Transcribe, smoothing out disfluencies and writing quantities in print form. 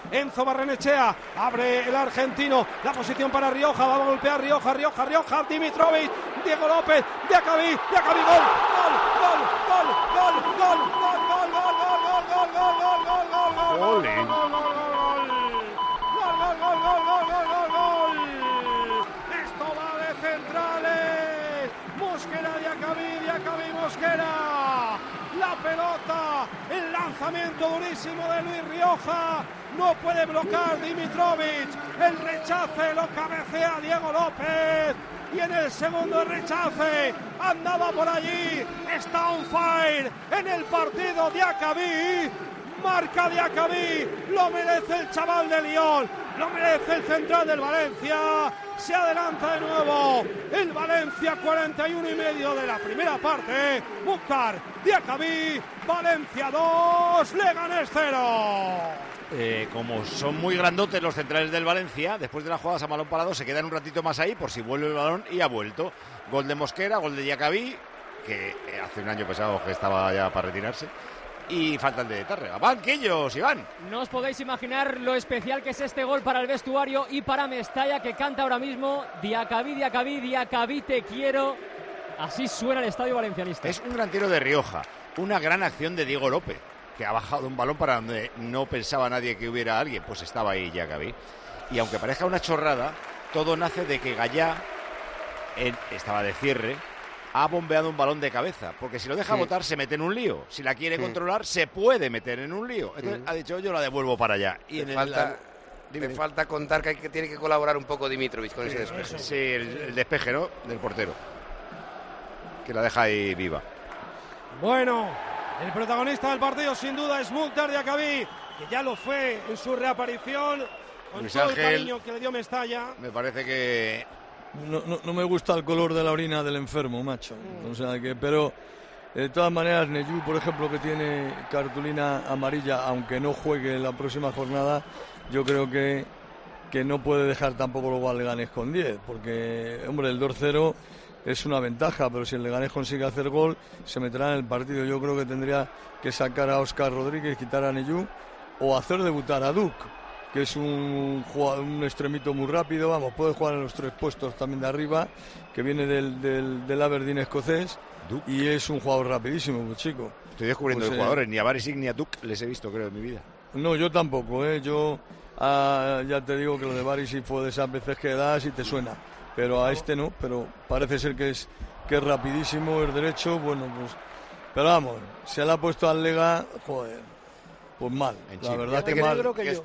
Enzo Barrenechea, abre el argentino, la posición para Rioja, va a golpear Rioja, Dimitrovic, Diego López, Diacabí, gol. Esto va de centrales. Mosquera, Diacabí, Mosquera. La pelota, el lanzamiento durísimo de Luis Rioja. No puede bloquear Dimitrovic. El rechace lo cabecea Diego López. Y en el segundo rechace andaba por allí. Está on fire en el partido Diacabí. Marca Diacabí, lo merece el chaval de Lyon, lo merece el central del Valencia. Se adelanta de nuevo el Valencia, 41,5 de la primera parte. Mukhtar, Diacabí, Valencia 2, Leganés 0. Como son muy grandotes los centrales del Valencia, después de las jugadas a balón parado se quedan un ratito más ahí por si vuelve el balón, y ha vuelto. Gol de Mosquera, gol de Diacabí, que hace un año pasado que estaba ya para retirarse. Y falta el de Tárrega. Banquillos, Iván. No os podéis imaginar lo especial que es este gol para el vestuario y para Mestalla, que canta ahora mismo Diacabí, te quiero. Así suena el estadio valencianista. Es un gran tiro de Rioja, una gran acción de Diego López, que ha bajado un balón para donde no pensaba nadie que hubiera alguien, pues estaba ahí Diacabí. Y aunque parezca una chorrada, todo nace de que Gallá estaba de cierre, ha bombeado un balón de cabeza, porque si lo deja botar se mete en un lío. Si la quiere controlar, se puede meter en un lío. Entonces ha dicho, yo la devuelvo para allá. Y le falta contar que tiene que colaborar un poco Dimitrovic con ese despeje. Sí, el despeje, ¿no?, del portero, que la deja ahí viva. Bueno, el protagonista del partido sin duda es Mukhtar Diacabí, que ya lo fue en su reaparición, con Luis todo Ángel, el cariño que le dio Mestalla. Me parece que No me gusta el color de la orina del enfermo, macho. O sea que, pero de todas maneras, Neyu, por ejemplo, que tiene cartulina amarilla, aunque no juegue en la próxima jornada, yo creo que no puede dejar tampoco luego al Leganés con 10, porque, hombre, el 2-0 es una ventaja, pero si el Leganés consigue hacer gol, se meterá en el partido. Yo creo que tendría que sacar a Óscar Rodríguez, quitar a Neyu, o hacer debutar a Duc, que es un extremito muy rápido, vamos, puede jugar en los tres puestos también de arriba, que viene del Aberdeen escocés, y es un jugador rapidísimo, pues, chico. Estoy descubriendo los jugadores, ni a Barisic ni a Duc les he visto, creo, en mi vida. No, yo tampoco, yo ya te digo que lo de Barisic fue de esas veces que das y te suena, pero a este no, pero parece ser que es rapidísimo, es derecho, bueno, pues, pero vamos, se le ha puesto al Lega, joder, pues mal, la verdad que mal.